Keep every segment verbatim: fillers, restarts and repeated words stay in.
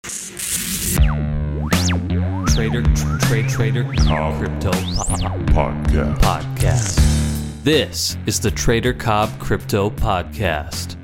Trader, trade, trader, Cobb Crypto Podcast. Podcast. This is the Trader Cobb Crypto Podcast.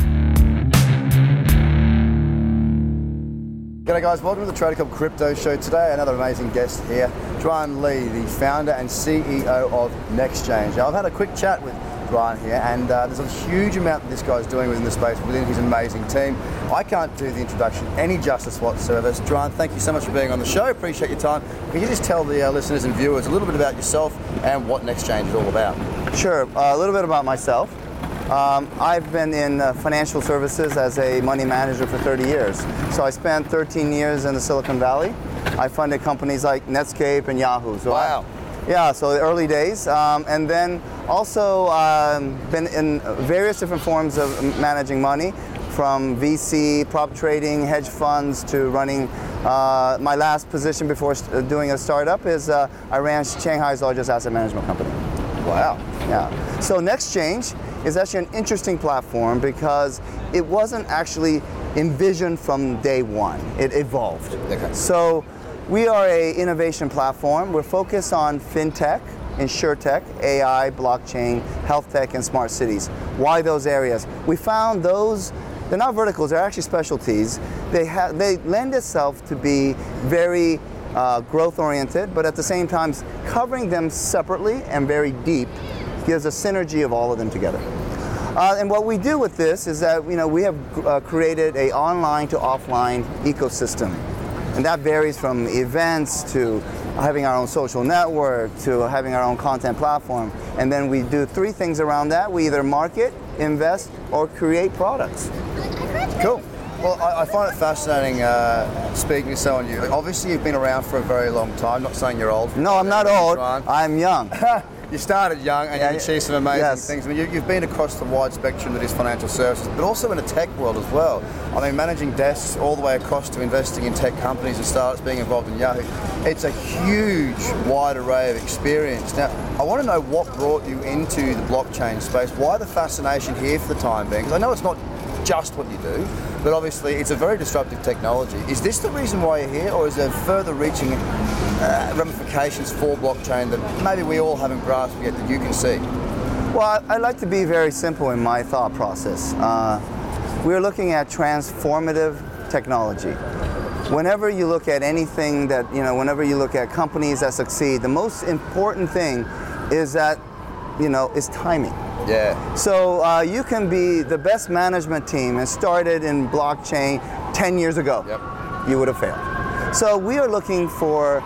G'day guys, welcome to the Trader Cobb Crypto Show. Today, another amazing guest here, Duan Le, the founder and C E O of NextChange. Now, I've had a quick chat with Duan here, and uh, there's a huge amount that this guy's doing within the space, within his amazing team. I can't do the introduction any justice whatsoever. So, Duan, thank you so much for being on the show. Appreciate your time. Can you just tell the uh, listeners and viewers a little bit about yourself and what NextChange is all about? Sure, uh, a little bit about myself. Um, I've been in uh, financial services as a money manager for thirty years. So I spent thirteen years in the Silicon Valley. I funded companies like Netscape and Yahoo. So wow. I, yeah, so the early days. Um, and then also um, been in various different forms of managing money, from V C, prop trading, hedge funds, to running. Uh, my last position before st- doing a startup is uh, I ran Shanghai's largest asset management company. Wow. Yeah. So NextChange is actually an interesting platform because it wasn't actually envisioned from day one. It evolved. Okay. So we are a innovation platform. We're focused on fintech, insurtech, A I, blockchain, health tech, and smart cities. Why those areas? We found those, they're not verticals, they're actually specialties. They have, they lend itself to be very uh, growth oriented, but at the same time, covering them separately and very deep gives a synergy of all of them together. Uh, and what we do with this is that, you know, we have uh, created a online to offline ecosystem. And that varies from events to having our own social network to having our own content platform. And then we do three things around that. We either market, invest, or create products. Cool. Well, I, I find it fascinating uh, speaking to someone you. Obviously, you've been around for a very long time. Not saying you're old. No, I'm not old. I'm young. You started young and yeah, you've achieved some amazing yes. things. I mean, you, you've been across the wide spectrum that is financial services, but also in the tech world as well. I mean, managing desks all the way across to investing in tech companies and startups, being involved in Yahoo. It's a huge, wide array of experience. Now, I want to know what brought you into the blockchain space. Why the fascination here for the time being? Because I know it's not just what you do, but obviously it's a very disruptive technology. Is this the reason why you're here, or is there further reaching uh, ramifications for blockchain that maybe we all haven't grasped yet that you can see? Well, I like to be very simple in my thought process. Uh, we're looking at transformative technology. Whenever you look at anything that, you know, whenever you look at companies that succeed, the most important thing is that, you know, is timing. Yeah. So uh, you can be the best management team and started in blockchain ten years ago. Yep. You would have failed. So we are looking for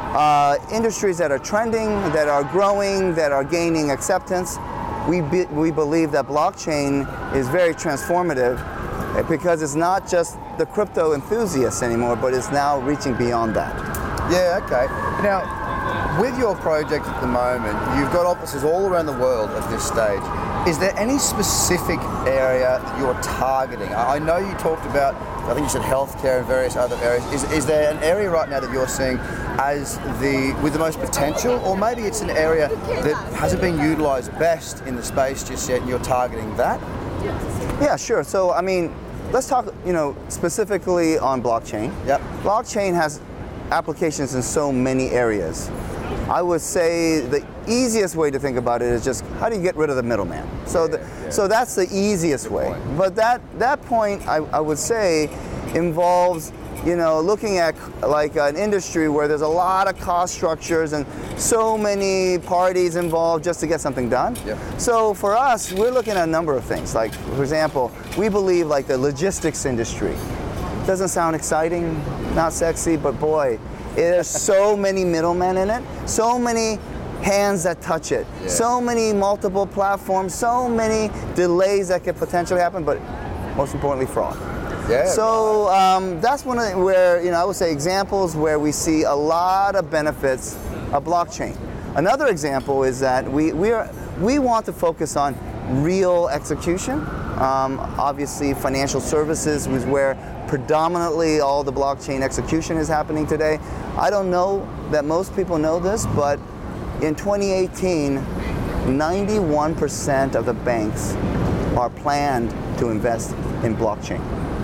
uh, industries that are trending, that are growing, that are gaining acceptance. We, be, we believe that blockchain is very transformative because it's not just the crypto enthusiasts anymore, but it's now reaching beyond that. Yeah, okay. Now, with your project at the moment, you've got offices all around the world at this stage. Is there any specific area that you're targeting? I know you talked about, I think you said healthcare and various other areas. Is, is there an area right now that you're seeing as the with the most potential, or maybe it's an area that hasn't been utilized best in the space just yet and you're targeting that? Yeah, sure. So, I mean, let's talk, you know, specifically on blockchain. Yep. Blockchain has applications in so many areas. I would say the easiest way to think about it is just how do you get rid of the middleman? So, yeah, the, yeah. so that's the easiest way. Point. But that that point, I, I would say, involves, you know, looking at like an industry where there's a lot of cost structures and so many parties involved just to get something done. Yep. So for us, we're looking at a number of things. Like, for example, we believe like the logistics industry. Doesn't sound exciting, not sexy, but boy, there's so many middlemen in it, so many hands that touch it, yeah. so many multiple platforms, so many delays that could potentially happen, but most importantly, fraud. Yeah. So um, that's one of the, where, you know, I would say examples where we see a lot of benefits of blockchain. Another example is that we we are we want to focus on real execution. Um, obviously, financial services is where predominantly all the blockchain execution is happening today. I don't know that most people know this, but in twenty eighteen, ninety-one percent of the banks are planned to invest in blockchain.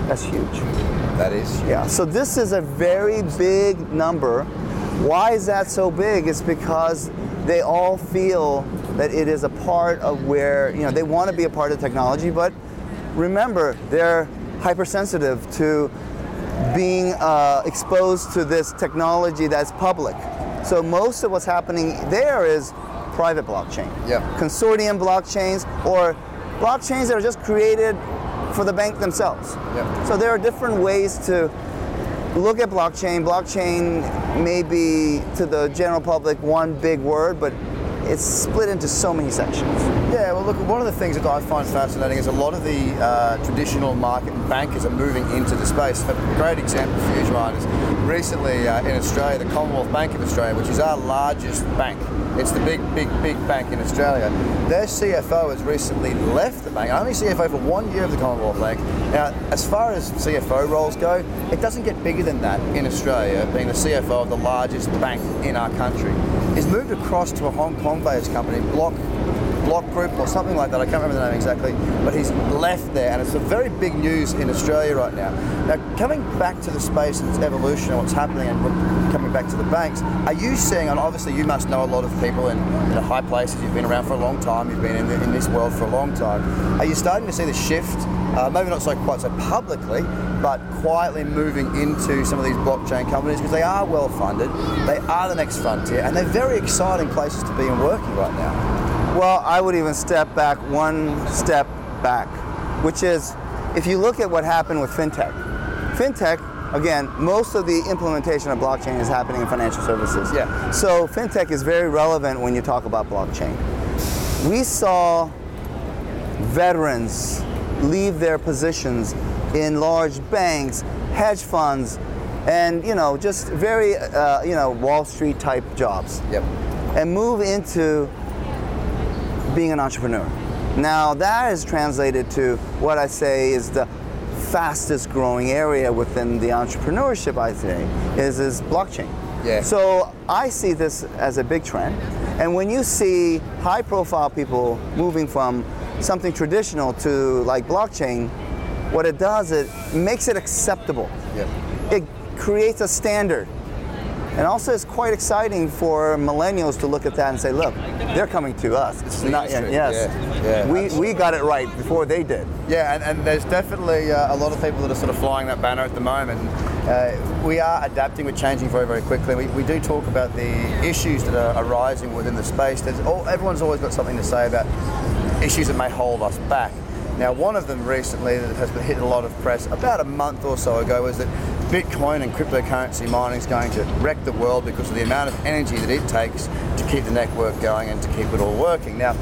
That's huge. That is. Yeah, so this is a very big number. Why is that so big? It's because they all feel that it is a part of where, you know, they want to be a part of technology, but remember, they're hypersensitive to being uh, exposed to this technology that's public. So most of what's happening there is private blockchain. Yeah. Consortium blockchains, or blockchains that are just created for the bank themselves. Yeah. So there are different ways to look at blockchain. Blockchain may be, to the general public, one big word, but it's split into so many sections. Yeah, well look, one of the things that I find fascinating is a lot of the uh, traditional market bankers are moving into the space. A great example for you, Joanne, is recently uh, in Australia, the Commonwealth Bank of Australia, which is our largest bank. It's the big, big, big bank in Australia. Their C F O has recently left the bank, only C F O for one year of the Commonwealth Bank. Now, as far as C F O roles go, it doesn't get bigger than that in Australia, being the C F O of the largest bank in our country. He's moved across to a Hong Kong-based company, Block Block Group or something like that, I can't remember the name exactly, but he's left there, and it's a very big news in Australia right now. Now, coming back to the space and its evolution and what's happening, and coming back to the banks, are you seeing, and obviously you must know a lot of people in, in high places, you've been around for a long time, you've been in, the, in this world for a long time, are you starting to see the shift, uh, maybe not so quite so publicly, but quietly moving into some of these blockchain companies, because they are well funded, they are the next frontier, and they're very exciting places to be and working right now? Well, I would even step back one step back, which is, if you look at what happened with fintech. Fintech, again, most of the implementation of blockchain is happening in financial services. Yeah. So fintech is very relevant when you talk about blockchain. We saw veterans leave their positions in large banks, hedge funds, and you know, just very, uh, you know, Wall Street type jobs. Yep. And move into being an entrepreneur. Now that is translated to what I say is the fastest growing area within the entrepreneurship, I think, is, is blockchain. Yeah. So I see this as a big trend. And when you see high profile people moving from something traditional to like blockchain, what it does, it makes it acceptable. Yep. It creates a standard. And also it's quite exciting for millennials to look at that and say, look, they're coming to us. It's not, industry. yes, Yeah, yeah, we, absolutely. we got it right before they did. Yeah, and, and there's definitely uh, a lot of people that are sort of flying that banner at the moment. Uh, we are adapting, we're changing very, very quickly. We, we do talk about the issues that are arising within the space. There's all, everyone's always got something to say about issues that may hold us back. Now, one of them recently that has been hitting a lot of press about a month or so ago was that Bitcoin and cryptocurrency mining is going to wreck the world because of the amount of energy that it takes to keep the network going and to keep it all working. Now,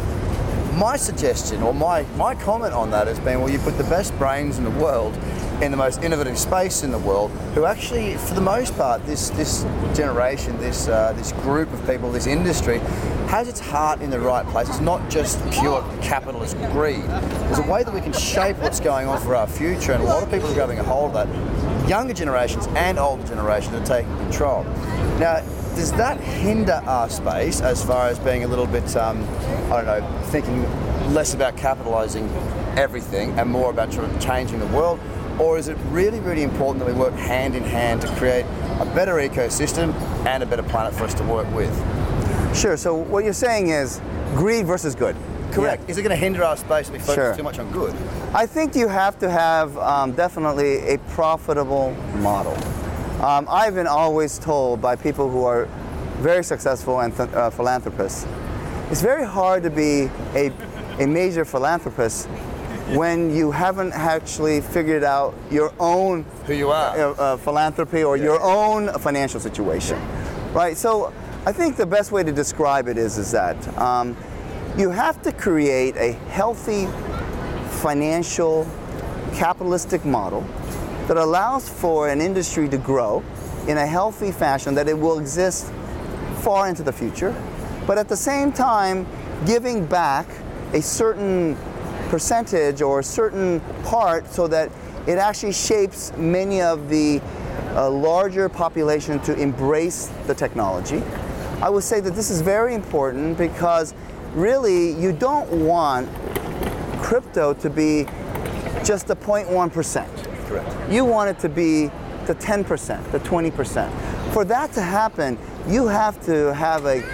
my suggestion or my, my comment on that has been, well, you put the best brains in the world in the most innovative space in the world, who actually, for the most part, this this generation, this uh, this group of people, this industry, has its heart in the right place. It's not just pure capitalist greed. There's a way that we can shape what's going on for our future, and a lot of people are grabbing a hold of that. Younger generations and older generations are taking control. Now, does that hinder our space as far as being a little bit, um, I don't know, thinking less about capitalizing everything and more about sort of changing the world? Or is it really, really important that we work hand in hand to create a better ecosystem and a better planet for us to work with? Sure, so what you're saying is greed versus good. Correct. Yeah. Is it going to hinder our space if we focus Sure. too much on good? I think you have to have um, definitely a profitable model. Um, I've been always told by people who are very successful and th- uh, philanthropists, it's very hard to be a, a major philanthropist when you haven't actually figured out your own Who you are. uh, uh, philanthropy or Yeah. your own financial situation, right? So I think the best way to describe it is, is that um, you have to create a healthy financial capitalistic model that allows for an industry to grow in a healthy fashion, that it will exist far into the future, but at the same time giving back a certain percentage or a certain part so that it actually shapes many of the uh, larger population to embrace the technology. I would say that this is very important because really you don't want crypto to be just a zero point one percent. Correct. You want it to be the ten percent, the twenty percent. For that to happen, you have to have a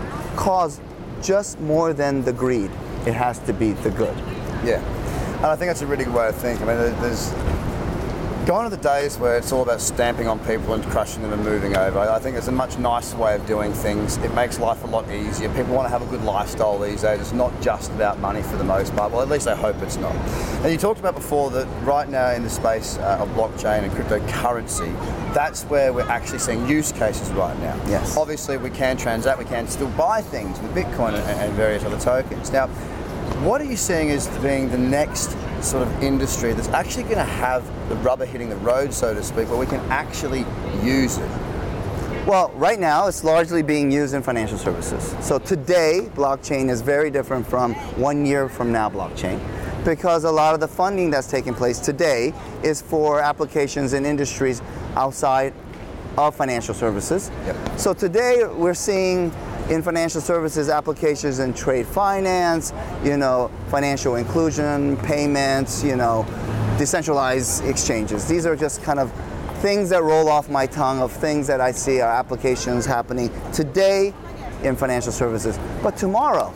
cause just more than the greed. It has to be the good. Yeah, and I think that's a really good way to think. I mean, there's gone are the days where it's all about stamping on people and crushing them and moving over. I think it's a much nicer way of doing things. It makes life a lot easier. People want to have a good lifestyle these days. It's not just about money for the most part. Well, at least I hope it's not. And you talked about before that right now in the space uh, of blockchain and cryptocurrency, that's where we're actually seeing use cases right now. Yes. Obviously, we can transact, we can still buy things with Bitcoin and, and various other tokens. Now, what are you seeing as being the next sort of industry that's actually going to have the rubber hitting the road, so to speak, where we can actually use it? Well, right now it's largely being used in financial services. So today, blockchain is very different from one year from now blockchain, because a lot of the funding that's taking place today is for applications in industries outside of financial services. Yep. So today we're seeing in financial services applications in trade finance, you know, financial inclusion, payments, you know, decentralized exchanges. These are just kind of things that roll off my tongue of things that I see are applications happening today in financial services. But tomorrow,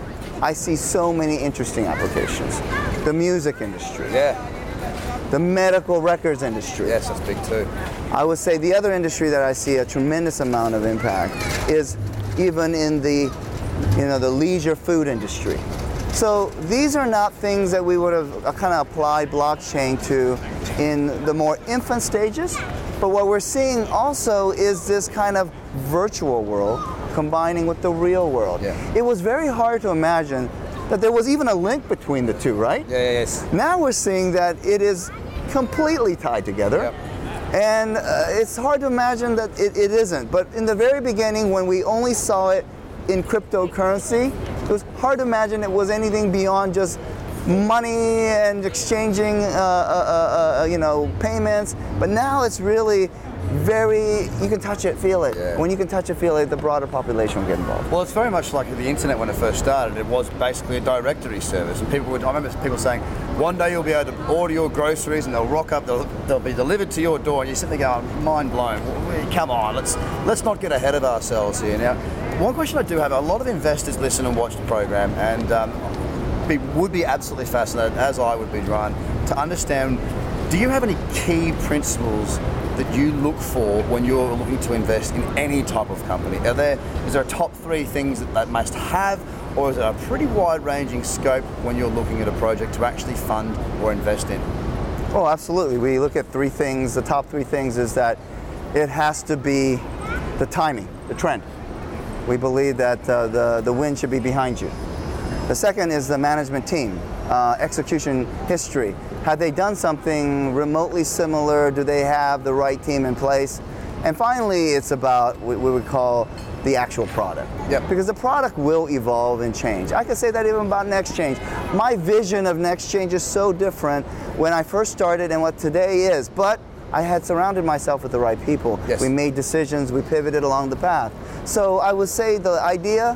I see so many interesting applications. The music industry. Yeah. The medical records industry. Yes, that's big too. I would say the other industry that I see a tremendous amount of impact is even in the, you know, the leisure food industry. So these are not things that we would have kind of applied blockchain to in the more infant stages, but what we're seeing also is this kind of virtual world combining with the real world. Yeah. It was very hard to imagine that there was even a link between the two, right? Yeah, yeah, yes. Now we're seeing that it is completely tied together. Yep. And uh, it's hard to imagine that it, it isn't. But in the very beginning, when we only saw it in cryptocurrency, it was hard to imagine it was anything beyond just money and exchanging, uh, uh, uh, you know, payments. But now it's really very, you can touch it, feel it. Yeah. When you can touch it, feel it, the broader population will get involved. Well, it's very much like the internet when it first started. It was basically a directory service, and people would. I remember people saying, "One day you'll be able to order your groceries, and they'll rock up. They'll, they'll be delivered to your door." And you sit there going, "Mind blown! Come on, let's let's not get ahead of ourselves here." Now, one question I do have: a lot of investors listen and watch the program, and um, be, would be absolutely fascinated, as I would be, Ryan, to understand. Do you have any key principles that you look for when you're looking to invest in any type of company? Are there, is there a top three things that they must have, or is it a pretty wide-ranging scope when you're looking at a project to actually fund or invest in? Oh, absolutely. We look at three things. The top three things is that it has to be the timing, the trend. We believe that uh, the, the wind should be behind you. The second is the management team, uh, execution history. Have they done something remotely similar? Do they have the right team in place? And finally, it's about what we would call the actual product. Yep. Because the product will evolve and change. I could say that even about NextChange. My vision of NextChange is so different when I first started and what today is, but I had surrounded myself with the right people. Yes. We made decisions, we pivoted along the path. So I would say the idea,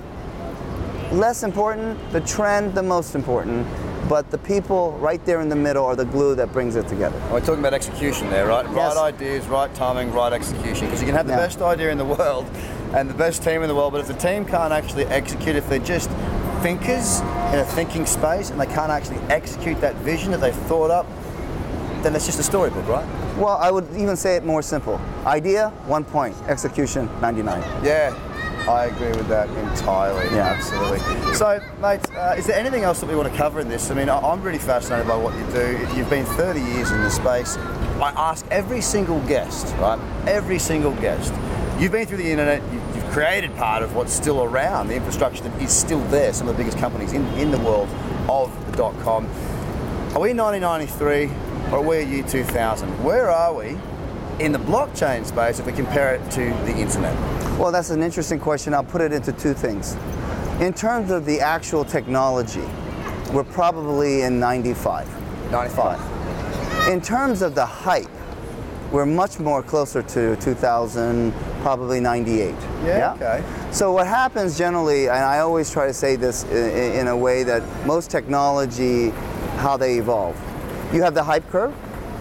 less important, the trend, the most important. But the people right there in the middle are the glue that brings it together. We're talking about execution there, right? Yes. Right ideas, right timing, right execution. Because you can have the Yeah. best idea in the world and the best team in the world, but if the team can't actually execute, if they're just thinkers in a thinking space and they can't actually execute that vision that they've thought up, then it's just a storybook, right? Well, I would even say it more simple. Idea, one point. Execution, ninety-nine. Yeah, I agree with that entirely. Yeah. Absolutely. So, mate, uh, is there anything else that we want to cover in this? I mean, I- I'm really fascinated by what you do. You've been thirty years in the space. I ask every single guest, right? Every single guest. You've been through the internet. You've, you've created part of what's still around, the infrastructure that is still there. Some of the biggest companies in, in the world of the dot com. Are we nineteen ninety-three or are we year two thousand? Where are we in the blockchain space if we compare it to the internet? Well, that's an interesting question. I'll put it into two things. In terms of the actual technology, we're probably in ninety-five. ninety-five. In terms of the hype, we're much more closer to two thousand, probably ninety-eight. Yeah, okay. So what happens generally, and I always try to say this in, in a way that most technology, how they evolve. You have the hype curve,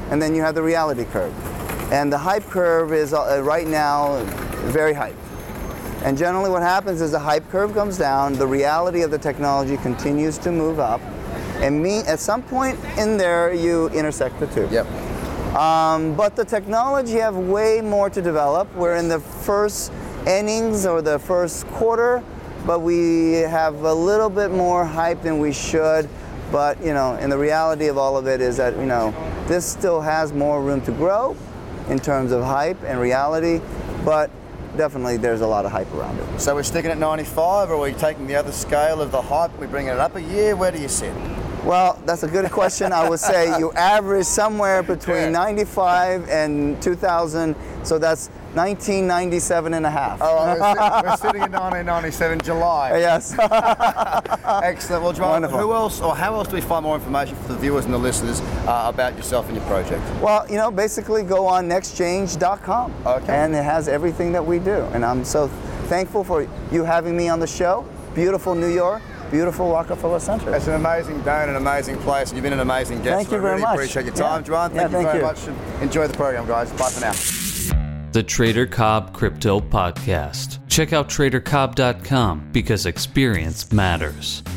and then you have the reality curve. And the hype curve is uh, right now very hype. And generally what happens is the hype curve comes down, the reality of the technology continues to move up, and me, at some point in there you intersect the two. Yep. Um, but the technology have way more to develop. We're in the first innings or the first quarter, but we have a little bit more hype than we should. But, you know, and the reality of all of it is that, you know, this still has more room to grow in terms of hype and reality, but definitely there's a lot of hype around it. So we're sticking at ninety-five, or are we taking the other scale of the hype, we're bringing it up a year? Where do you sit? Well, that's a good question. I would say you average somewhere between Yeah. ninety-five and two thousand, so that's nineteen ninety-seven and a half. All right, we're, sit- we're sitting in nineteen ninety-seven, July. Yes. Excellent. Well, Joel, Wonderful. who else, or how else do we find more information for the viewers and the listeners uh, about yourself and your project? Well, you know, basically go on nextchange dot com. Okay. And it has everything that we do. And I'm so thankful for you having me on the show. Beautiful New York. Beautiful Rockefeller Center. It's an amazing day and an amazing place. You've been an amazing guest. Thank you I very really much. appreciate your time, Yeah. Joel. Thank Yeah, you thank very you. much. And enjoy the program, guys. Bye for now. The Trader Cobb Crypto Podcast. Check out trader cobb dot com because experience matters.